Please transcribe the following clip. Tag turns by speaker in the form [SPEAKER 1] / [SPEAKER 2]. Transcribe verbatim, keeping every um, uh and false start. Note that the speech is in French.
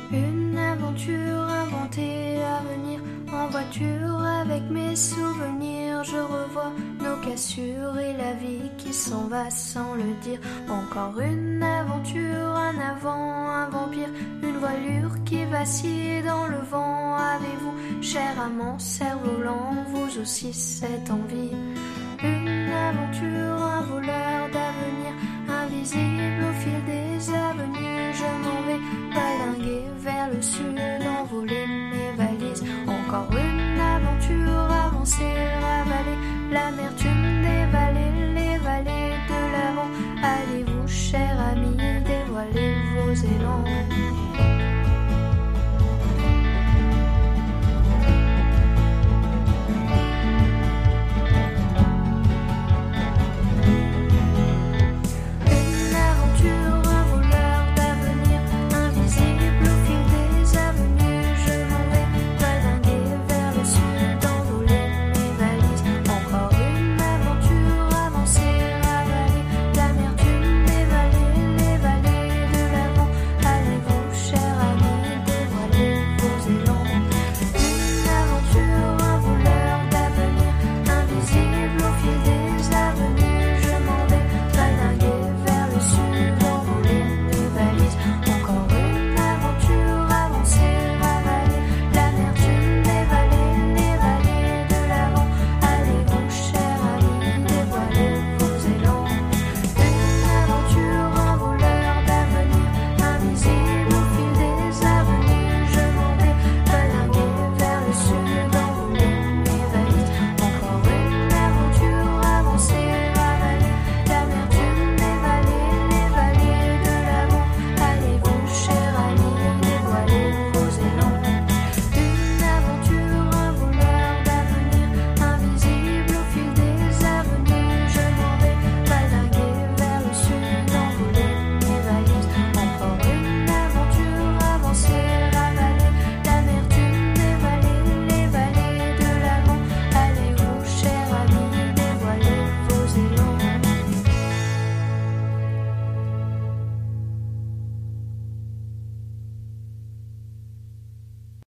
[SPEAKER 1] Une aventure inventée à venir, en voiture avec mes souvenirs. Je revois nos cassures et la vie qui s'en va sans le dire. Encore une aventure, un avant, un vampire, une voilure qui vacille dans le vent. Avez-vous, cher amant, cerf-volant, vous aussi cette envie? Une aventure, un voleur d'avenir, invisible au fil des avenues. Je m'en vais balinguer vers le sud, envoler mes valises. Encore une aventure, avancer, ravaler l'amertume des vallées, les vallées de l'avant. Allez-vous, cher ami, dévoiler vos élans.